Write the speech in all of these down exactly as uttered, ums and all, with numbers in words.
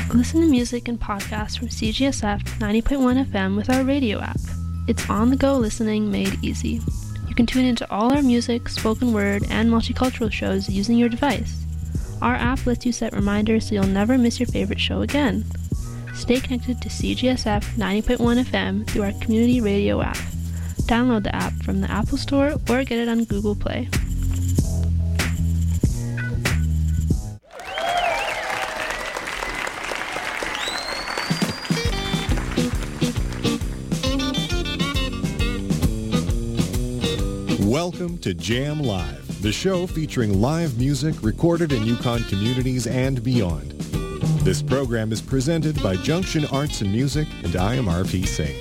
Listen to music and podcasts from C G S F ninety point one F M with our radio app. It's on-the-go listening made easy. You can tune into all our music, spoken word, and multicultural shows using your device. Our app lets you set reminders so you'll never miss your favorite show again. Stay connected to C G S F ninety point one F M through our community radio app. Download the app from the Apple Store or get it on Google Play. Welcome to Jam Live, the show featuring live music recorded in Yukon communities and beyond. This program is presented by Junction Arts and Music, and I am R P Singh.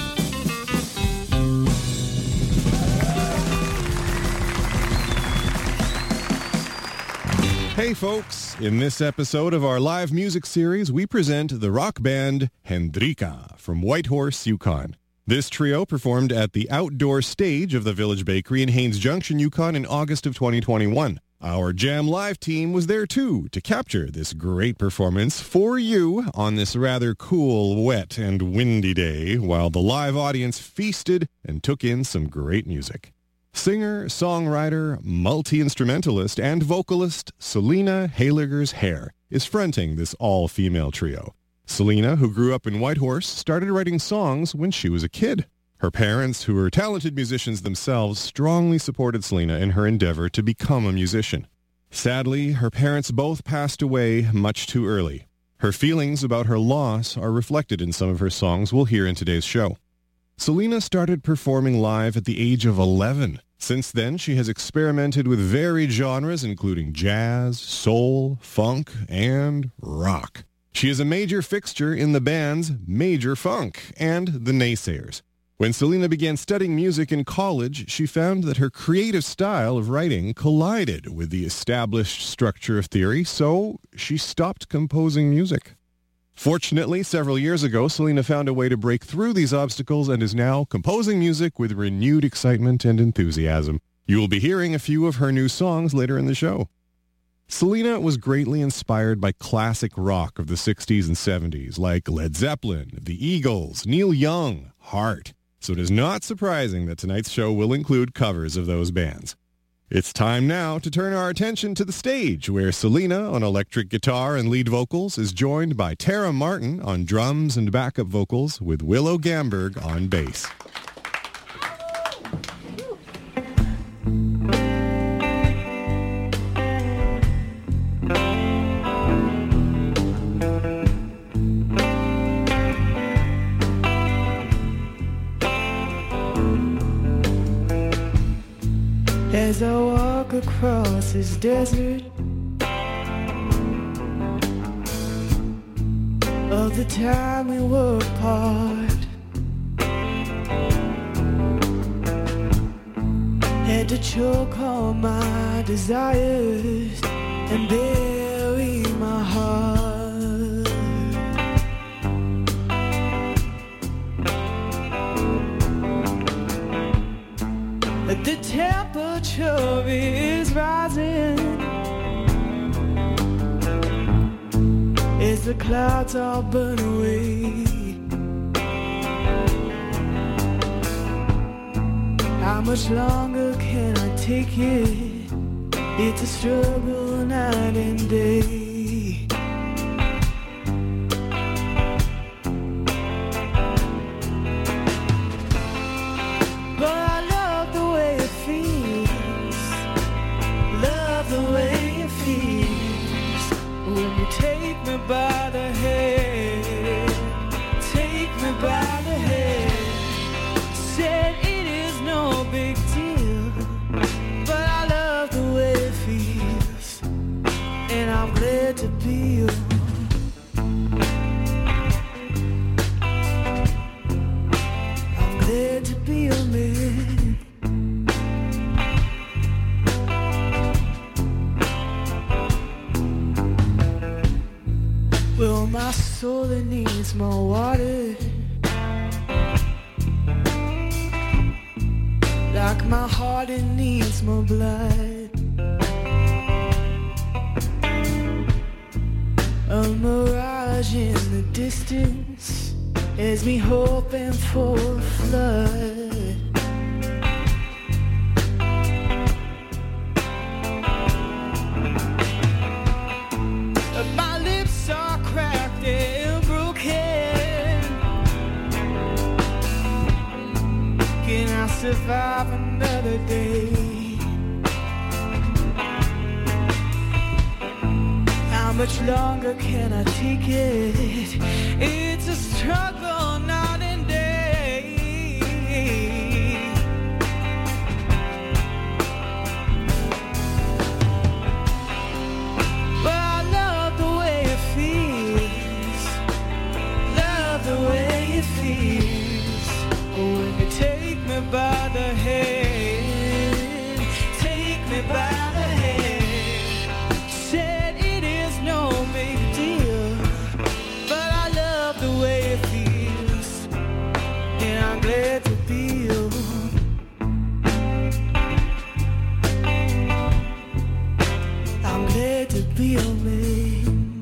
Hey folks, in this episode of our live music series, we present the rock band Hendrika from Whitehorse, Yukon. This trio performed at the outdoor stage of the Village Bakery in Haines Junction, Yukon in August of twenty twenty-one. Our Jam Live team was there too to capture this great performance for you on this rather cool, wet, and windy day while the live audience feasted and took in some great music. Singer, songwriter, multi-instrumentalist, and vocalist Selena Heiligersheer is fronting this all-female trio. Selena, who grew up in Whitehorse, started writing songs when she was a kid. Her parents, who were talented musicians themselves, strongly supported Selena in her endeavor to become a musician. Sadly, her parents both passed away much too early. Her feelings about her loss are reflected in some of her songs we'll hear in today's show. Selena started performing live at the age of eleven. Since then, she has experimented with varied genres including jazz, soul, funk, and rock. She is a major fixture in the bands Major Funk and The Naysayers. When Selena began studying music in college, she found that her creative style of writing collided with the established structure of theory, so she stopped composing music. Fortunately, several years ago, Selena found a way to break through these obstacles and is now composing music with renewed excitement and enthusiasm. You will be hearing a few of her new songs later in the show. Selena was greatly inspired by classic rock of the sixties and seventies, like Led Zeppelin, The Eagles, Neil Young, Heart. So it is not surprising that tonight's show will include covers of those bands. It's time now to turn our attention to the stage, where Selena on electric guitar and lead vocals is joined by Tara Martin on drums and backup vocals, with Willow Gamberg on bass. As I walk across this desert of the time we were apart, had to choke all my desires and bury my heart. The temperature is rising as the clouds all burn away. How much longer can I take it? It's a struggle night and day. By the head, take me by the head. Said it is no big deal, but I love the way it feels, and I'm glad to be yours. I'm glad to be your man. Well, my soul, it needs more water, like my heart, it needs more blood. A mirage mirage in the distance is me hoping for a flood. My lips are cracked and broken. Can I survive another day? How much longer can I take it? It's a struggle night and day. But I love the way it feels. Love the way it feels. When you take me by the hand, take me by the hand. Said it is no big deal, but I love the way it feels, and I'm glad to be you. I'm glad to be your man.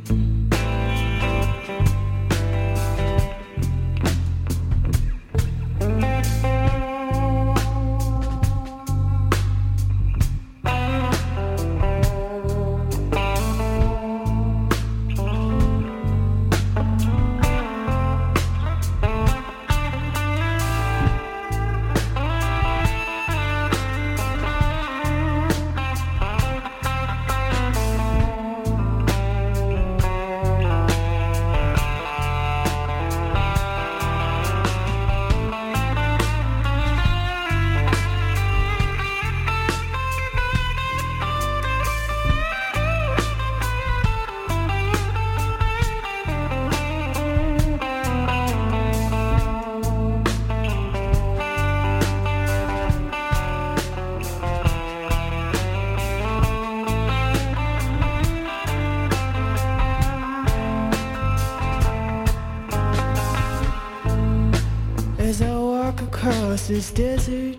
As I walk across this desert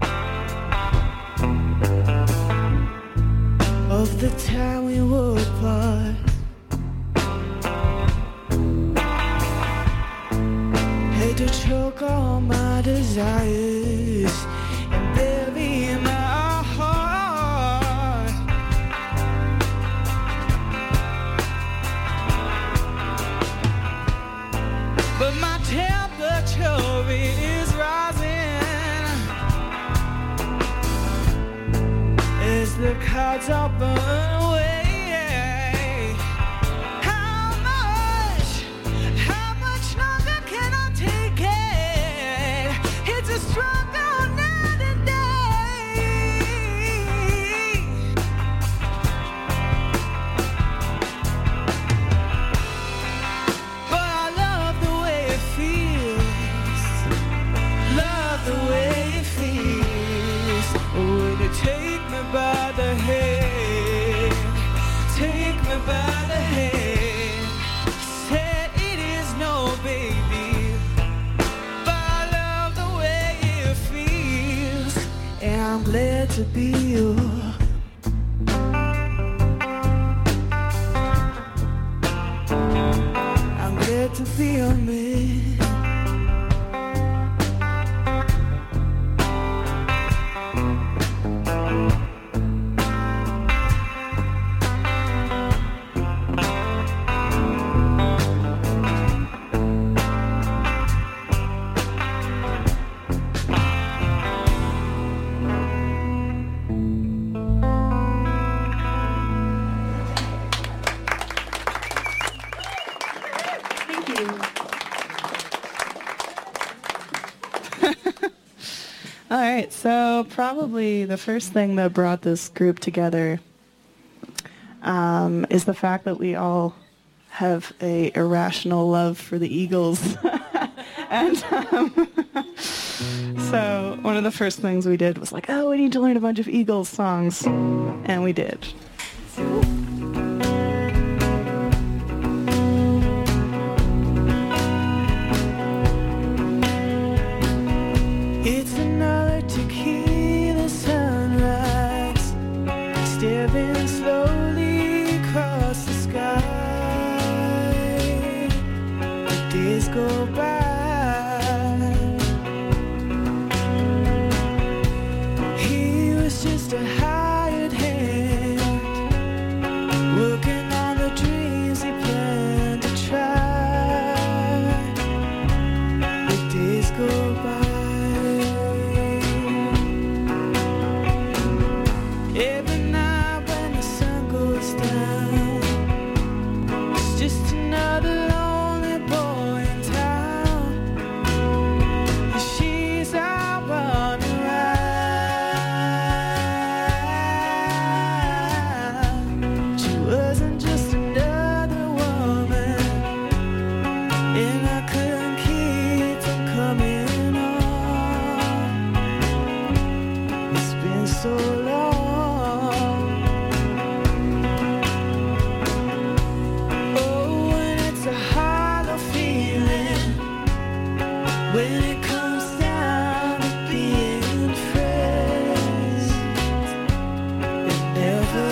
of the time we were apart, had to choke all my desires and bury my heart. But my temperature is rising as the clouds all burn away. How much, how much longer can I take it? It's a struggle night and day. But I love the way it feels. Love the way it feels. When you take me by the hand, take me by the hand. Said it is no big deal, but I love the way it feels, and I'm glad to be you. I'm glad to be your man. All right, so probably the first thing that brought this group together um, is the fact that we all have a irrational love for the Eagles. And um, so one of the first things we did was like, oh, we need to learn a bunch of Eagles songs. And we did. It's another tequila sunrise, staring slowly across the sky. days go by. He was just a hired hand, working on the dreams he planned to try. The days go by. Every night when the sun goes down, it's just another lonely boy in town, and she's out running around. She wasn't just another woman, and I couldn't keep from coming on. It's been so long. Oh, and it's a hollow feeling when it comes down to being friends. It never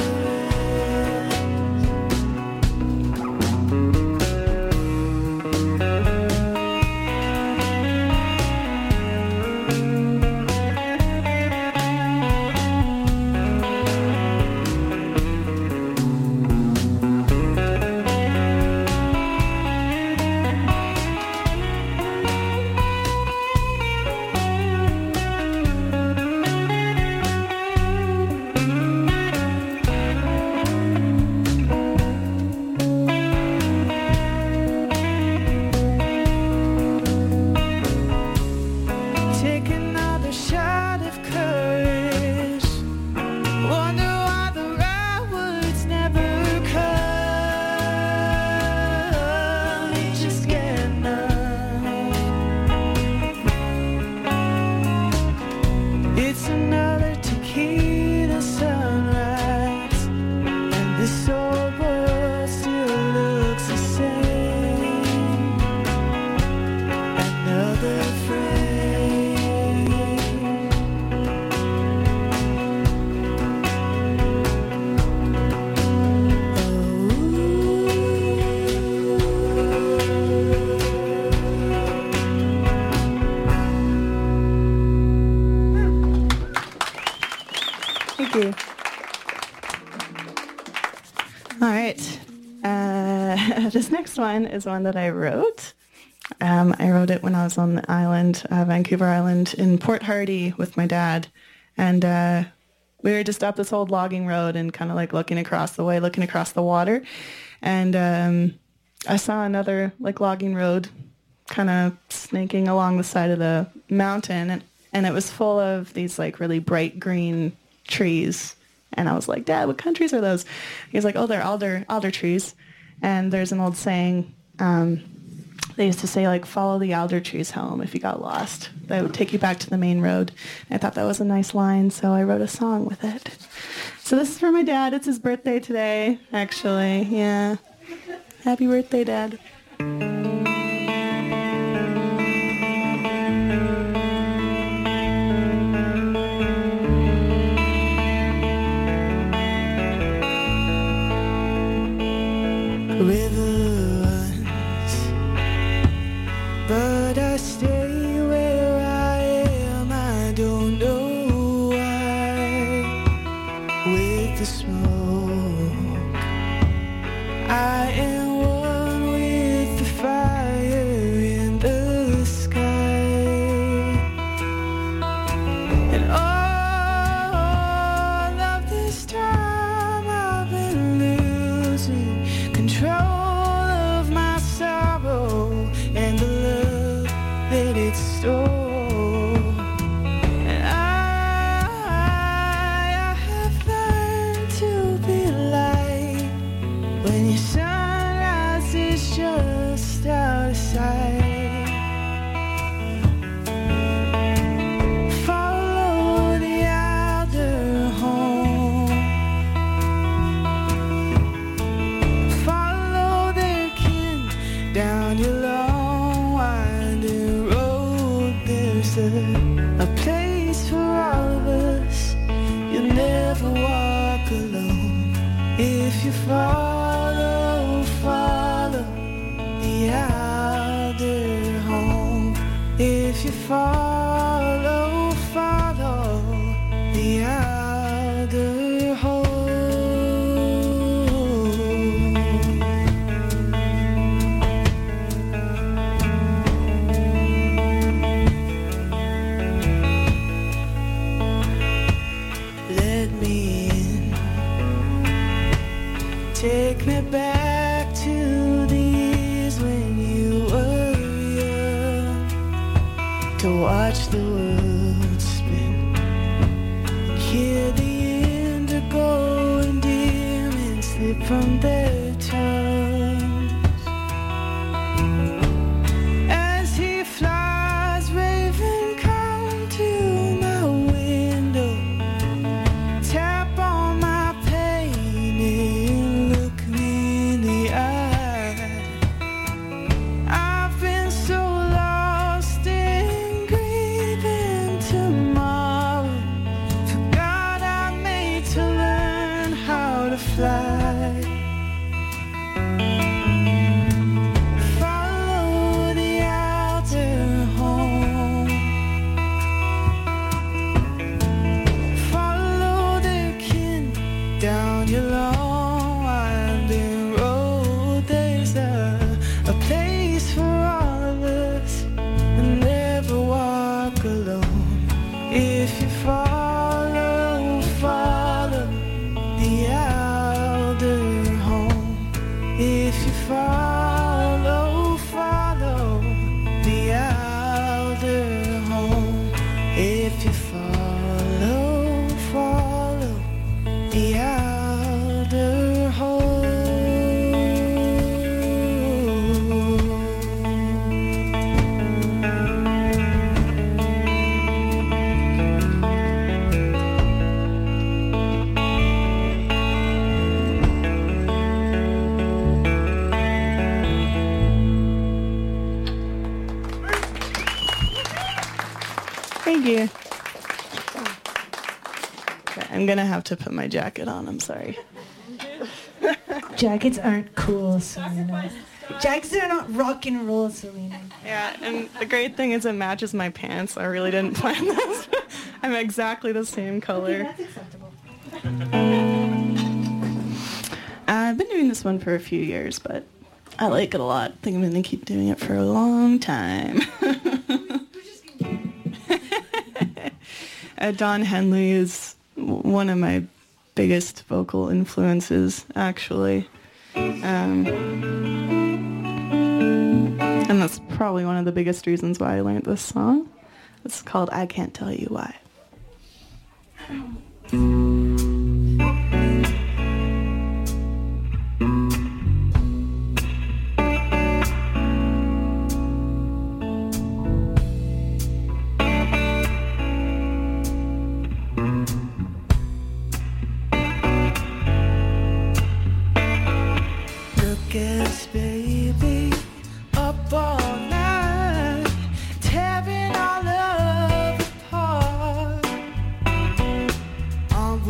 take another shot of courage. Wonder why the right words never come. You just get numb. It's another tequila sunrise, and this old world still looks the same. Another frame. Thank you. All right. Uh, this next one is one that I wrote. Um, I wrote it when I was on the island, uh, Vancouver Island, in Port Hardy with my dad. And uh, we were just up this old logging road and kind of like looking across the way, looking across the water. And um, I saw another like logging road kind of snaking along the side of the mountain. And, and it was full of these like really bright green trees. And I was like, Dad, what countries are those? He's like, oh, they're alder alder trees. And there's an old saying, um, they used to say, like, follow the alder trees home if you got lost. That would take you back to the main road. And I thought that was a nice line, so I wrote a song with it. So this is for my dad. It's his birthday today, actually. Yeah. Happy birthday, Dad. River runs, but I stay where I am. I don't know why. With the smoke, I am one with the fire in the sky. And all of this time I've been losing control of my sorrow and the love that it stole. And I, I have learned to be light when your sunrise is just out of sight. Follow the alder home. Follow their kin down your long winding road. There's a, a place for all of us. You'll never walk alone if you follow, follow the alder follow, follow the outer hole. Let me in, take me back to the years when you were young, to watch the world spin, hear the indigo and demons slip from their tongues. As he flies, raven, come to my window, tap on my pain, look me in the eye. I've been so lost in grieving tomorrow, forgot I made to learn how to fly. Follow the outer home, follow the kin down your long winding road. There's a, a place for all of us, and never walk alone. If you follow, follow the outer home. If you follow, follow the outer home. If you follow, follow the outer home. Thank you. Okay, I'm gonna have to put my jacket on, I'm sorry. Jackets aren't cool, Selena. Jackets are not rock and roll, Selena. Yeah, and the great thing is it matches my pants. I really didn't plan this. I'm exactly the same color. That's acceptable. I've been doing this one for a few years, but I like it a lot. I think I'm gonna keep doing it for a long time. uh, Don Henley is w- one of my biggest vocal influences, actually. Um, and that's probably one of the biggest reasons why I learned this song. It's called I Can't Tell You Why. Look at us, baby, up all night, tearing our love apart. Aren't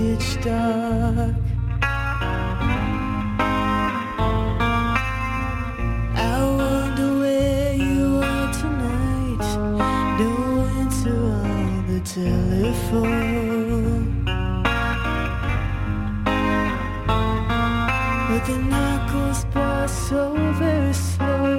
pitch dark. I wonder where you are tonight. No answer on the telephone, but the night goes by so very slow.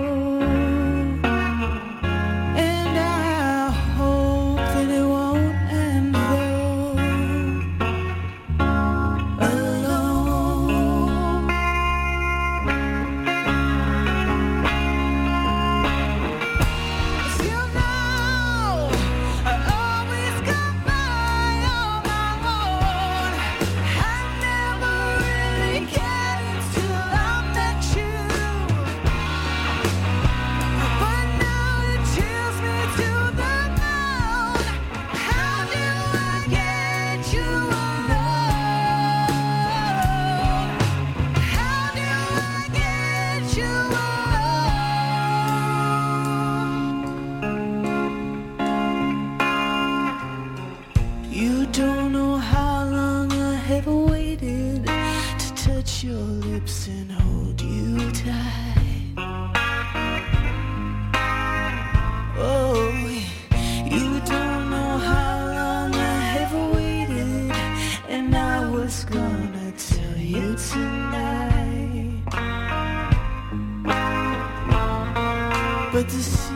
But the